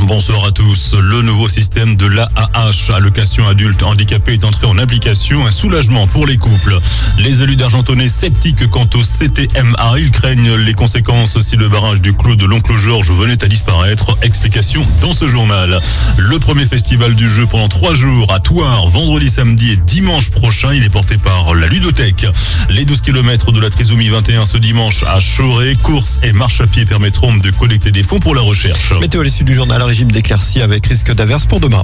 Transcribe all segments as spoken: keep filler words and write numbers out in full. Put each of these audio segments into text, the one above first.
Bonsoir à tous. Le nouveau système de l'A A H, allocation adulte handicapé, est entré en application. Un soulagement pour les couples. Les élus d'Argentonnay sceptiques quant au C T M A. Ils craignent les conséquences si le barrage du Clos de l'Oncle Georges venait à disparaître. Explication dans ce journal. Le premier festival du jeu pendant trois jours à Thouars, vendredi, samedi et dimanche prochain. Il est porté par la Ludothèque. Les douze kilomètres de la trisomie vingt et un ce dimanche à Choré. Courses et marche à pied permettront de collecter des fonds pour la recherche. Météo à l'issue du journal, régime d'éclaircie avec risque d'averse pour demain.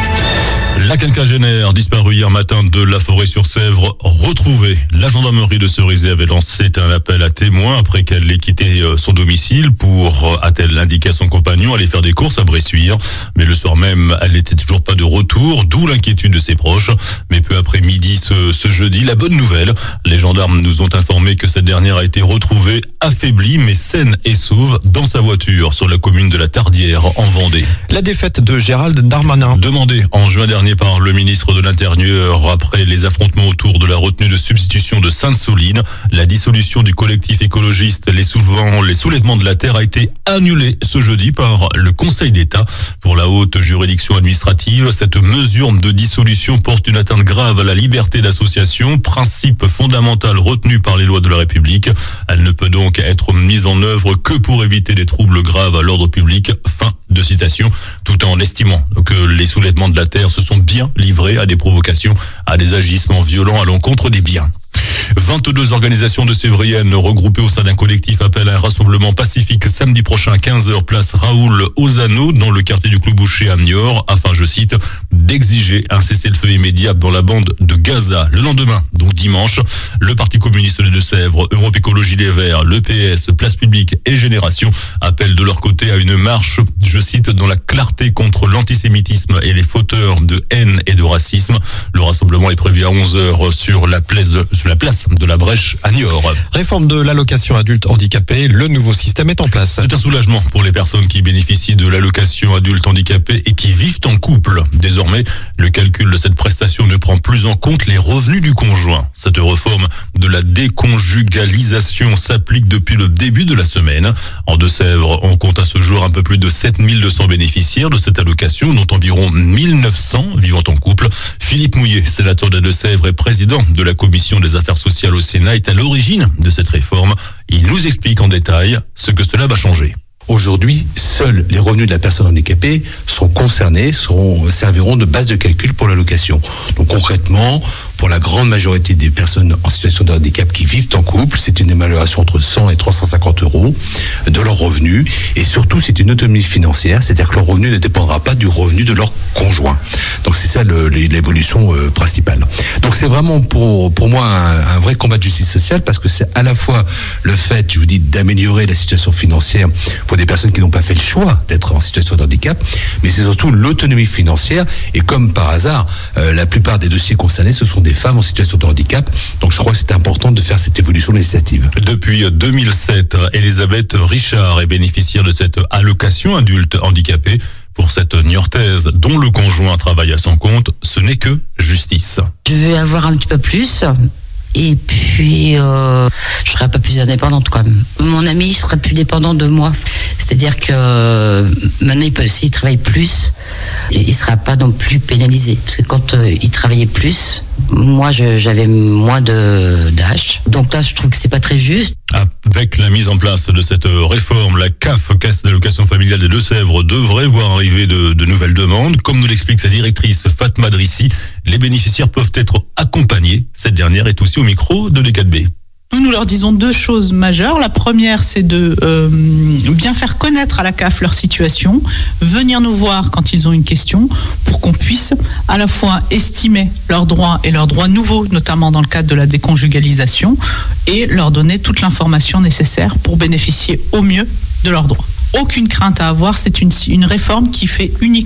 La quinquagénaire disparue hier matin de la Forêt-sur-Sèvre, retrouvée. La gendarmerie de Cerizay avait lancé un appel à témoins après qu'elle ait quitté son domicile pour, a-t-elle indiqué à son compagnon, aller faire des courses à Bressuire. Mais le soir même, elle n'était toujours pas de retour, d'où l'inquiétude de ses proches. Mais peu après midi ce, ce jeudi, la bonne nouvelle, les gendarmes nous ont informé que cette dernière a été retrouvée affaiblie mais saine et sauve dans sa voiture sur la commune de la Tardière en Vendée. La défaite de Gérald Darmanin. Demandée en juin dernier par le ministre de l'Intérieur après les affrontements autour de la retenue de substitution de Sainte-Soline. La dissolution du collectif écologiste Les Soulevants, les Soulèvements de la Terre a été annulée ce jeudi par le Conseil d'État. Pour la haute juridiction administrative, cette mesure de dissolution porte une atteinte grave à la liberté d'association, principe fondamental retenu par les lois de la République. Elle ne peut donc être mise en œuvre que pour éviter des troubles graves à l'ordre public. Fin de citation, tout en estimant que les Soulèvements de la Terre se sont bien livrés à des provocations, à des agissements violents à l'encontre des biens. vingt-deux organisations de Sévriennes regroupées au sein d'un collectif appellent à un rassemblement pacifique samedi prochain à quinze heures place Raoul Ozano dans le quartier du Clos Boucher à Niort afin, je cite, d'exiger un cessez-le-feu immédiat dans la bande de Gaza. Le lendemain, donc dimanche, le Parti communiste des Deux-Sèvres, Europe Écologie Les Verts, l'E P S, Place Publique et Génération appellent de leur côté à une marche, je cite, dans la clarté contre l'antisémitisme et les fauteurs de haine et de racisme. Le rassemblement est prévu à onze heures sur la place de, sur la place de la Brèche à Niort. Réforme de l'allocation adulte handicapé, le nouveau système est en place. C'est un soulagement pour les personnes qui bénéficient de l'allocation adulte handicapé et qui vivent en couple. Désormais, le calcul de cette prestation ne prend plus en compte les revenus du conjoint. Cette réforme de la déconjugalisation s'applique depuis le début de la semaine. En Deux-Sèvres, on compte à ce jour un peu plus de sept mille deux cents bénéficiaires de cette allocation, dont environ mille neuf cents vivant en couple. Philippe Mouillet, sénateur de Deux-Sèvres et président de la commission des affaires sociales au Sénat, est à l'origine de cette réforme. Il nous explique en détail ce que cela va changer. Aujourd'hui, seuls les revenus de la personne handicapée seront concernés, seront, serviront de base de calcul pour l'allocation. Donc concrètement, pour la grande majorité des personnes en situation de handicap qui vivent en couple, c'est une évaluation entre cent et trois cent cinquante euros de leurs revenus. Et surtout, c'est une autonomie financière, c'est-à-dire que leur revenu ne dépendra pas du revenu de leur conjoint. Donc c'est ça le, l'évolution euh, principale. Donc c'est vraiment pour, pour moi un, un vrai combat de justice sociale parce que c'est à la fois le fait, je vous dis, d'améliorer la situation financière pour des personnes qui n'ont pas fait le choix d'être en situation de handicap, mais c'est surtout l'autonomie financière. Et comme par hasard, euh, la plupart des dossiers concernés, ce sont des femmes en situation de handicap. Donc je crois que c'est important de faire cette évolution législative. Depuis deux mille sept, Elisabeth Richard est bénéficiaire de cette allocation adulte handicapé. Pour cette Niortaise, dont le conjoint travaille à son compte, ce n'est que justice. Je vais avoir un petit peu plus. Et puis, euh, je serai un peu plus indépendante quand même. Mon ami sera plus dépendant de moi. C'est-à-dire que euh, maintenant, il peut, s'il travaille plus, il ne sera pas non plus pénalisé. Parce que quand euh, il travaillait plus, moi, je, j'avais moins de, d'âge. Donc là, je trouve que c'est pas très juste. Avec la mise en place de cette réforme, la C A F, Caisse d'allocation familiale des Deux-Sèvres, devrait voir arriver de, de nouvelles demandes. Comme nous l'explique sa directrice Fatma Drissi, les bénéficiaires peuvent être accompagnés. Cette dernière est aussi au micro de D quatre B. Nous, nous leur disons deux choses majeures. La première, c'est de euh, bien faire connaître à la C A F leur situation, venir nous voir quand ils ont une question, pour qu'on puisse à la fois estimer leurs droits et leurs droits nouveaux, notamment dans le cadre de la déconjugalisation, et leur donner toute l'information nécessaire pour bénéficier au mieux de leurs droits. Aucune crainte à avoir, c'est une, une réforme qui fait uniquement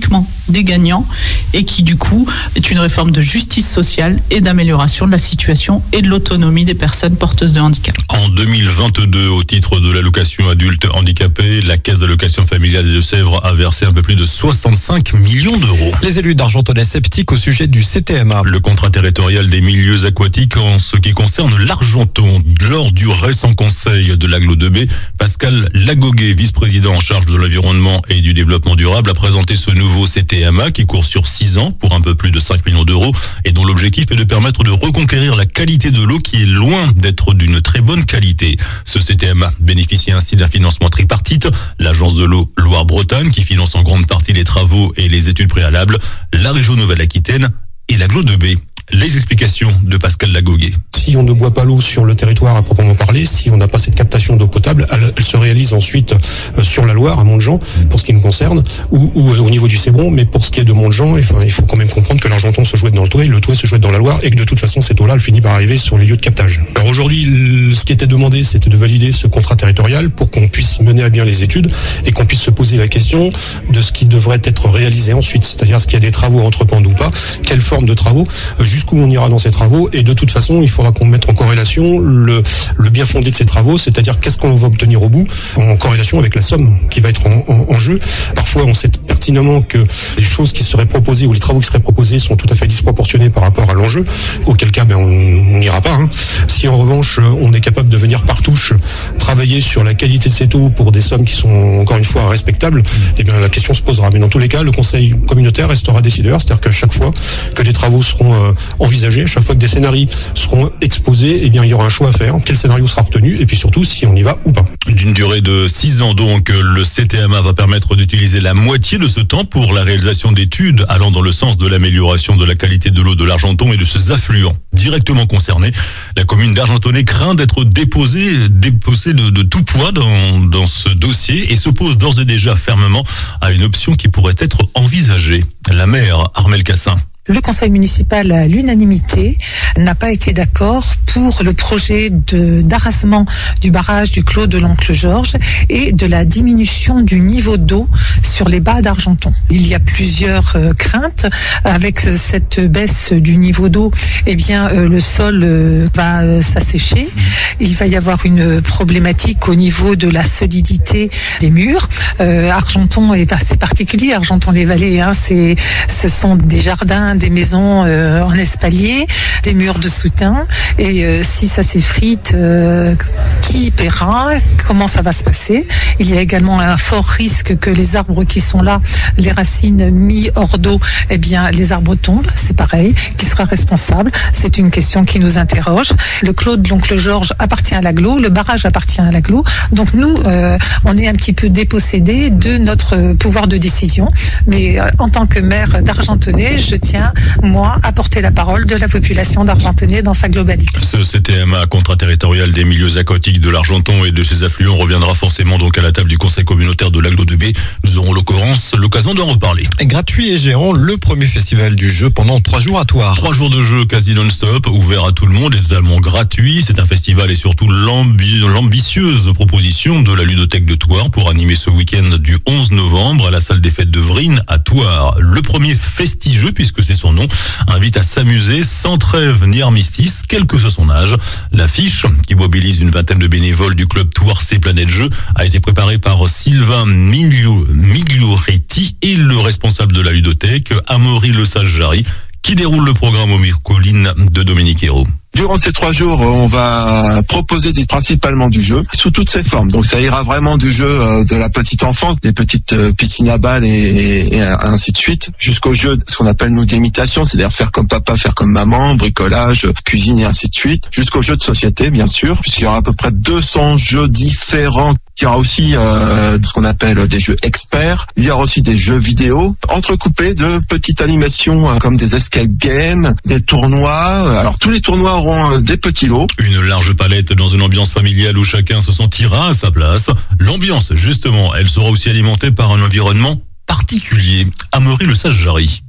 des gagnants et qui du coup est une réforme de justice sociale et d'amélioration de la situation et de l'autonomie des personnes porteuses de handicap. En deux mille vingt-deux, au titre de l'allocation adulte handicapé, la caisse d'allocation familiale des Deux-Sèvres a versé un peu plus de soixante-cinq millions d'euros. Les élus d'Argentonnay sceptiques au sujet du C T M A. Le contrat territorial des milieux aquatiques en ce qui concerne l'Argenton. Lors du récent conseil de l'Agglo deux B, Pascal Lagoguet, vice-président en charge de l'environnement et du développement durable, a présenté ce nouveau C T M A qui court sur six ans pour un peu plus de cinq millions d'euros et dont l'objectif est de permettre de reconquérir la qualité de l'eau qui est loin d'être d'une très bonne qualité. Ce C T M A bénéficie ainsi d'un financement tripartite, l'agence de l'eau Loire-Bretagne qui finance en grande partie les travaux et les études préalables, la région Nouvelle-Aquitaine et l'Agglo deux B. Les explications de Pascal Lagoguet. Si on ne boit pas l'eau sur le territoire à proprement parler, si on n'a pas cette captation d'eau potable, elle, elle se réalise ensuite euh, sur la Loire, à Montjean, pour ce qui nous concerne, ou, ou euh, au niveau du Cébron, mais pour ce qui est de Montjean, enfin, il faut quand même comprendre que l'Argenton se jouette dans le Touet, le Touet se jouette dans la Loire, et que de toute façon, cette eau-là, elle finit par arriver sur les lieux de captage. Alors aujourd'hui, le, ce qui était demandé, c'était de valider ce contrat territorial pour qu'on puisse mener à bien les études et qu'on puisse se poser la question de ce qui devrait être réalisé ensuite, c'est-à-dire ce qu'il y a des travaux à entreprendre ou pas, quelle forme de travaux, euh, jusqu'où on ira dans ces travaux, et de toute façon, il faudra qu'on mette en corrélation le, le bien fondé de ces travaux, c'est-à-dire qu'est-ce qu'on va obtenir au bout, en corrélation avec la somme qui va être en, en, en jeu. Parfois, on sait pertinemment que les choses qui seraient proposées ou les travaux qui seraient proposés sont tout à fait disproportionnés par rapport à l'enjeu, auquel cas, ben, on n'ira pas. Hein. Si en revanche, on est capable de venir par touche travailler sur la qualité de cette eau pour des sommes qui sont encore une fois respectables, eh bien, la question se posera. Mais dans tous les cas, le Conseil communautaire restera décideur, c'est-à-dire qu'à chaque fois que des travaux seront euh, envisagés, à chaque fois que des scénarios seront exposés, eh bien, il y aura un choix à faire. Quel scénario sera retenu? Et puis surtout, si on y va ou pas. D'une durée de six ans donc, le C T M A va permettre d'utiliser la moitié de ce temps pour la réalisation d'études allant dans le sens de l'amélioration de la qualité de l'eau de l'Argenton et de ses affluents directement concernés. La commune d'Argentonnay craint d'être déposée, déposée de, de tout poids dans, dans ce dossier et s'oppose d'ores et déjà fermement à une option qui pourrait être envisagée. La maire Armelle Cassin. Le conseil municipal, à l'unanimité, n'a pas été d'accord pour le projet de, d'arasement du barrage du Clos de l'Oncle Georges et de la diminution du niveau d'eau sur les bas d'Argenton. Il y a plusieurs euh, craintes. Avec cette baisse du niveau d'eau, eh bien, euh, le sol euh, va euh, s'assécher. Il va y avoir une problématique au niveau de la solidité des murs. Euh, Argenton est assez particulier. Argenton-les-Vallées, hein, c'est, ce sont des jardins, des maisons euh, en espalier, des murs de soutien, et euh, si ça s'effrite, euh, qui paiera? Comment ça va se passer? Il y a également un fort risque que les arbres qui sont là, les racines mis hors d'eau, eh bien les arbres tombent, c'est pareil. Qui sera responsable? C'est une question qui nous interroge. Le Clos de l'Oncle Georges appartient à l'Agglo, le barrage appartient à l'Agglo, donc nous, euh, on est un petit peu dépossédés de notre pouvoir de décision, mais euh, en tant que maire d'Argentonnay, je tiens moi, à porter la parole de la population d'Argentonnay dans sa globalité. Ce C T M A, contrat territorial des milieux aquatiques de l'Argenton et de ses affluents, reviendra forcément donc à la table du conseil communautaire de l'Agglo deux B. Nous aurons l'occasion d'en reparler. Gratuit et géant, le premier festival du jeu pendant trois jours à Thouars. Trois jours de jeu quasi non-stop, ouvert à tout le monde et totalement gratuit. C'est un festival et surtout l'ambi- l'ambitieuse proposition de la ludothèque de Thouars pour animer ce week-end du onze novembre à la salle des fêtes de Vrines à Thouars. Le premier festi-jeu, puisque c'est son nom, invite à s'amuser sans trêve ni armistice, quel que soit son âge. L'affiche, qui mobilise une vingtaine de bénévoles du club Thouarsais Planète Jeu, a été préparée par Sylvain Miglio, Miglioretti et le responsable de la ludothèque, Amaury Le Sage-Jarry, qui déroule le programme aux micro-collines de Dominique Hérault. Durant ces trois jours, on va proposer des, principalement du jeu sous toutes ses formes. Donc ça ira vraiment du jeu euh, de la petite enfance, des petites euh, piscines à balles et, et, et ainsi de suite, jusqu'au jeu, ce qu'on appelle nous d'imitation, c'est-à-dire faire comme papa, faire comme maman, bricolage, cuisine et ainsi de suite, jusqu'au jeu de société bien sûr, puisqu'il y aura à peu près deux cents jeux différents. Il y aura aussi euh, ce qu'on appelle des jeux experts. Il y aura aussi des jeux vidéo, entrecoupés de petites animations euh, comme des escape games, des tournois. Alors tous les tournois auront euh, des petits lots. Une large palette dans une ambiance familiale où chacun se sentira à sa place. L'ambiance, justement, elle sera aussi alimentée par un environnement particulier. Amaury Le Sage-Jarry.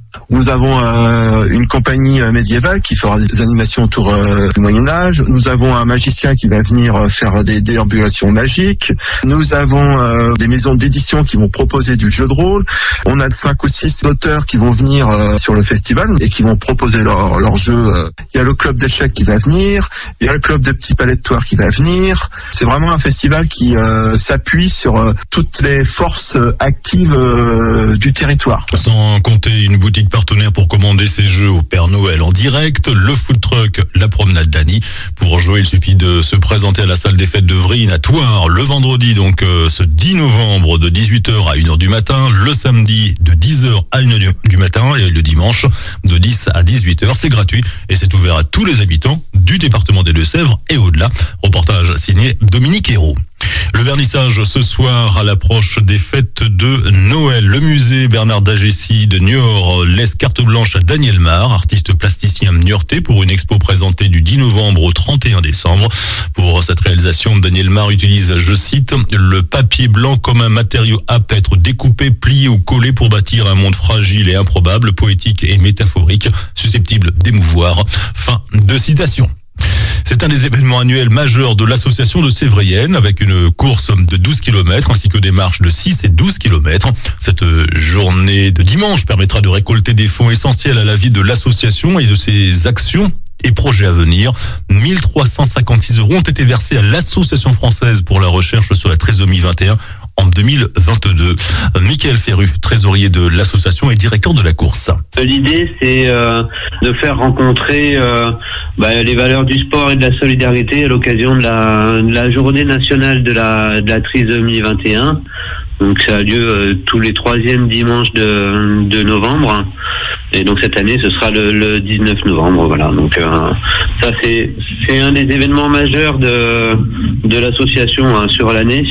Nous avons euh, une compagnie médiévale qui fera des animations autour euh, du Moyen-Âge. Nous avons un magicien qui va venir faire des déambulations magiques. Nous avons euh, des maisons d'édition qui vont proposer du jeu de rôle. On a cinq ou six auteurs qui vont venir euh, sur le festival et qui vont proposer leur, leur jeu. Il y a le club d'échecs qui va venir. Il y a le club des petits palais de Thouars qui va venir. C'est vraiment un festival qui euh, s'appuie sur euh, toutes les forces actives euh, du territoire. Sans compter une boutique partenaire pour commander ses jeux au Père Noël en direct, le food truck, la promenade d'Annie. Pour jouer, il suffit de se présenter à la salle des fêtes de Vrigne à Thouars le vendredi, donc euh, ce dix novembre de dix-huit heures à une heure du matin, le samedi de dix heures à une heure du matin et le dimanche de dix à dix-huit heures. C'est gratuit et c'est ouvert à tous les habitants du département des Deux-Sèvres et au-delà. Reportage signé Dominique Hérault. Le vernissage ce soir à l'approche des fêtes de Noël. Le musée Bernard d'Agessi de Niort laisse carte blanche à Daniel Mar, artiste plasticien niortais, pour une expo présentée du dix novembre au trente et un décembre. Pour cette réalisation, Daniel Mar utilise, je cite, le papier blanc comme un matériau apte à être découpé, plié ou collé pour bâtir un monde fragile et improbable, poétique et métaphorique, susceptible d'émouvoir. Fin de citation. C'est un des événements annuels majeurs de l'association de Sévrienne, avec une course de douze kilomètres ainsi que des marches de six et douze kilomètres. Cette journée de dimanche permettra de récolter des fonds essentiels à la vie de l'association et de ses actions et projets à venir. mille trois cent cinquante-six euros ont été versés à l'Association française pour la recherche sur la trisomie vingt et un en deux mille vingt-deux. Michael Ferru, trésorier de l'association et directeur de la course. L'idée, c'est euh, de faire rencontrer euh, bah, les valeurs du sport et de la solidarité à l'occasion de la, de la journée nationale de la, de la trisomie vingt et un. Donc ça a lieu euh, tous les troisièmes dimanches de, de novembre. Et donc cette année, ce sera le, le dix-neuf novembre. Voilà. Donc euh, ça, c'est, c'est un des événements majeurs de, de l'association hein, sur l'année.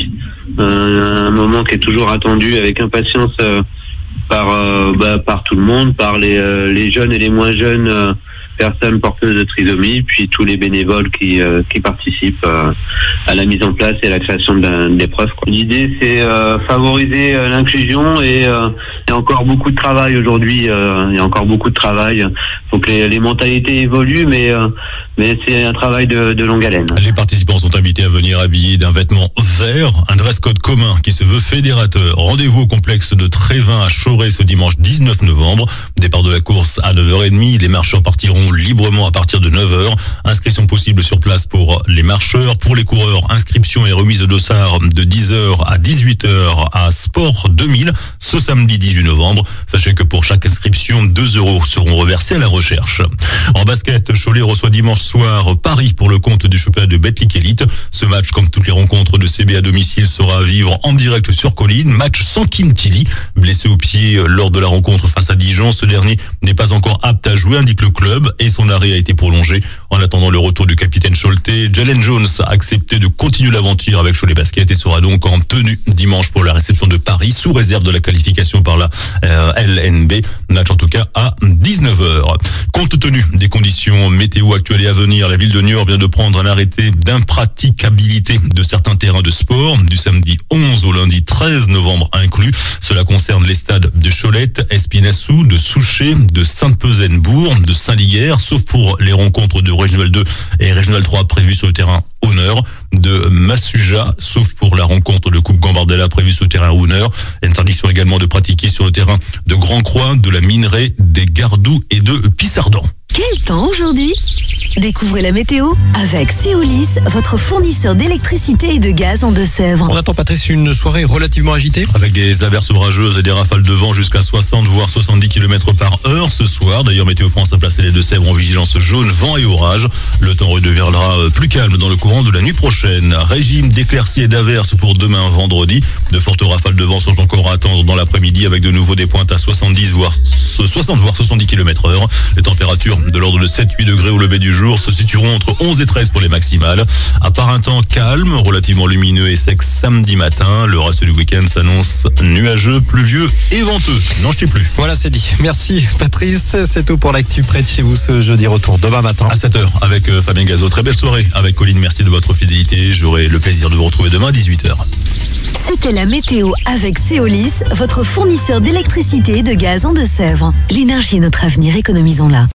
Euh, un moment qui est toujours attendu avec impatience euh, par euh, bah, par tout le monde, par les euh, les jeunes et les moins jeunes euh, personnes porteuses de trisomie, puis tous les bénévoles qui euh, qui participent euh, à la mise en place et à la création de l'épreuve. L'idée, c'est euh, favoriser euh, l'inclusion et euh, il y a encore beaucoup de travail aujourd'hui. Euh, il y a encore beaucoup de travail. Il faut que les, les mentalités évoluent, mais euh, mais c'est un travail de, de longue haleine. Les participants sont invités à venir habillés d'un vêtement vert, un dress code commun qui se veut fédérateur. Rendez-vous au complexe de Trévin à Chauray ce dimanche dix-neuf novembre. Départ de la course à neuf heures trente. Les marcheurs partiront librement à partir de neuf heures. Inscription possible sur place pour les marcheurs. Pour les coureurs, inscription et remise de dossard de dix heures à dix-huit heures à Sport deux mille ce samedi dix-huit novembre. Sachez que pour chaque inscription, deux euros seront reversés à la recherche. En basket, Cholet reçoit dimanche soir Paris pour le compte du championnat de Betclic Elite. Ce match, comme toutes les rencontres de C B à domicile, sera à vivre en direct sur Colline. Match sans Kim Tilly, blessé au pied lors de la rencontre face à Dijon. Ce dernier n'est pas encore apte à jouer, indique le club, et son arrêt a été prolongé. En attendant le retour du capitaine Choletais, Jalen Jones a accepté de continuer l'aventure avec Cholet Basket et sera donc en tenue dimanche pour la réception de Paris, sous réserve de la qualification par la euh, L N B. Match en tout cas à dix-neuf heures. Compte tenu des conditions météo actuelles et à venir, la ville de Niort vient de prendre un arrêté d'impraticabilité de certains terrains de sport du samedi onze au lundi treize novembre inclus. Cela concerne les stades de Cholette, Espinassou, de Souchet, de Sainte-Peuzenbourg, de Saint-Lière, sauf pour les rencontres de Régional deux et Régional trois prévues sur le terrain Honneur, de Massuja, sauf pour la rencontre de Coupe Gambardella prévue sur le terrain Honneur. Interdiction également de pratiquer sur le terrain de Grand Croix, de la Minerai, des Gardoux et de Pissardan. Quel temps aujourd'hui ? Découvrez la météo avec Céolis, votre fournisseur d'électricité et de gaz en Deux-Sèvres. On attend, Patrice, une soirée relativement agitée avec des averses orageuses et des rafales de vent jusqu'à soixante voire soixante-dix kilomètres par heure ce soir. D'ailleurs, Météo France a placé les Deux-Sèvres en vigilance jaune, vent et orage. Le temps redeviendra plus calme dans le courant de la nuit prochaine. Régime d'éclaircies et d'averses pour demain vendredi. De fortes rafales de vent sont encore à attendre dans l'après-midi avec de nouveau des pointes à soixante-dix voire soixante voire soixante-dix kilomètres heure. Les températures de l'ordre de sept à huit degrés au lever du jour se situeront entre onze et treize pour les maximales. À part un temps calme, relativement lumineux et sec samedi matin, le reste du week-end s'annonce nuageux, pluvieux et venteux. N'en jetez plus. Voilà, c'est dit. Merci Patrice. C'est tout pour l'actu près de chez vous ce jeudi. Retour demain matin à sept heures avec Fabien Gazot. Très belle soirée avec Colline. Merci de votre fidélité. J'aurai le plaisir de vous retrouver demain à dix-huit heures. C'était la météo avec Céolis, votre fournisseur d'électricité et de gaz en Deux-Sèvres. L'énergie est notre avenir, économisons-la.